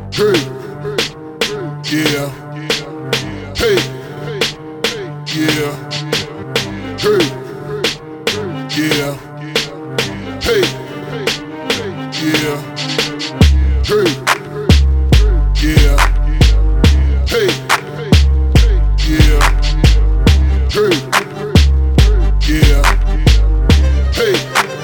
Hey, yeah. Hey, yeah. Hey, yeah. Hey, yeah. Hey, yeah. Hey, yeah. Hey, yeah. Hey,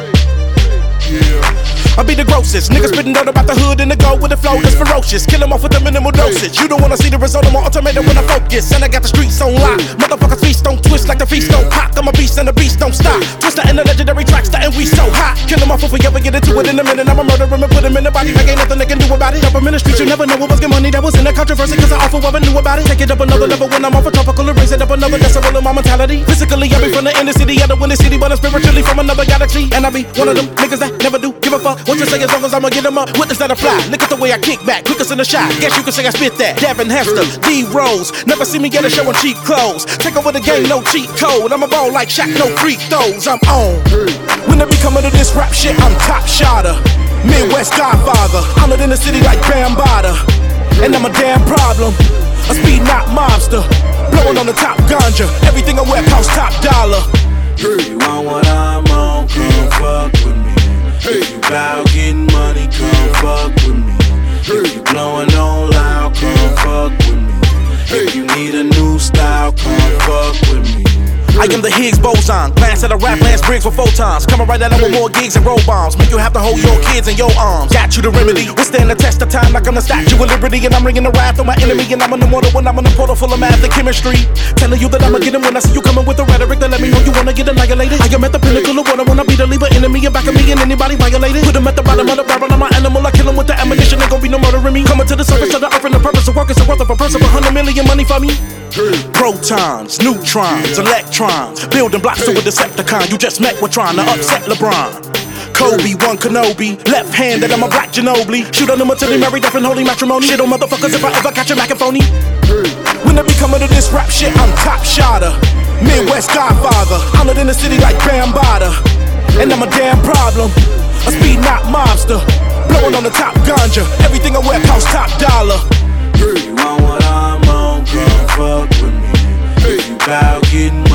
yeah. I be the grossest, niggas spittin' dirt about the hood and the gold with the flow that's ferocious. Kill 'em off with the minimal dosage. You don't wanna see the result of my ultimatum when I focus. And I got the streets on lock. Motherfuckers feast don't twist like the feast don't pop. I'm a beast and the beast don't stop. Twister in the legendary tracks, and we so hot. Kill 'em off if we ever get into it in a minute. I'ma murder 'em and put 'em in the body. Like ain't nothing they can do about it. Up 'em in the streets, you never know what was good money that was in the controversy. Cause I offer what I knew about it. Take it up another level when I'm off a tropical and raise it up another. That's a roll of my mentality. Physically, I be from the inner city, I don't win the city, but I'm spiritually from another galaxy. And I be one of them niggas that never do give a fuck what you say as long as I'ma get 'em up. Witness that I fly. Look at the way I kick back, quickest in the shot. Guess you can say I spit that. Devin Hester, D Rose. Never see me get a show in cheap clothes. Take over the game, no cheat code. I'm a ball like Shaq, no free throws. I'm on. When I be coming to this rap shit, I'm top shotter. Midwest Godfather. Honored in the city like Bambaataa. And I'm a damn problem. A speed not mobster. Blowing on the top ganja. Everything I wear costs top dollar. If you want what I'm on, come fuck with me. If you bout getting money, come fuck with me. If you blowing on loud, come fuck with me. If you need a new style, come fuck with me. I am the Higgs boson. Glance at a rap, Lance Briggs for photons. Coming right at 'em with more gigs and roll bombs. Make you have to hold your kids in your arms. Got you the remedy. Withstand the test of time like I'm the Statue of Liberty. And I'm ringing the wrath on my enemy. And I'm in the mortar when I'm in the portal full of math and chemistry. Telling you that I'ma get him when I see you coming with the rhetoric that let me know you wanna get annihilated. I am at the pinnacle of what I wanna be, the leader enemy. And back of me and anybody violated. Put him at the bottom of the barrel. I'm an animal. I kill him with the ammunition. Ain't gon' be no murdering me. Coming to the surface of the earth and the purpose of work is the worth of a person for 100 million money for me. Protons, neutrons, electrons, building blocks to a Decepticon. You just met, we're trying to upset LeBron. Kobe, one Kenobi, left-handed, I'm a black Ginobili. Shoot on them until they married up in holy matrimony. Shit on motherfuckers if I ever catch a macaphony. When I be coming to this rap shit, I'm top shotter. Midwest Godfather, honored in the city like Bambaataa. And I'm a damn problem, a speed not mobster. Blowing on the top ganja, everything I wear costs top dollar. If you want what I'm on, come fuck with me. If you bout getting